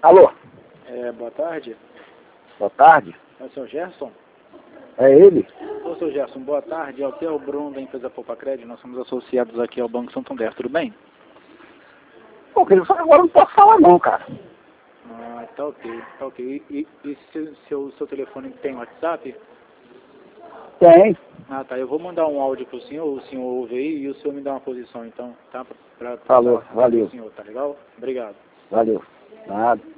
Alô? Boa tarde. Boa tarde. É o seu Gerson? É ele? Ô, seu Gerson, boa tarde. Aqui é o Bruno da empresa Poupacred. Nós somos associados aqui ao Banco Santander. Tudo bem? Pô, querido, só que agora eu não posso falar não, cara. Ah, tá ok. Tá ok. E seu telefone tem WhatsApp? Tem. Ah, tá. Eu vou mandar um áudio pro senhor, o senhor ouve aí e o senhor me dá uma posição, então, tá? Falou, valeu. Pro senhor, tá legal? Obrigado. Valeu. Nada.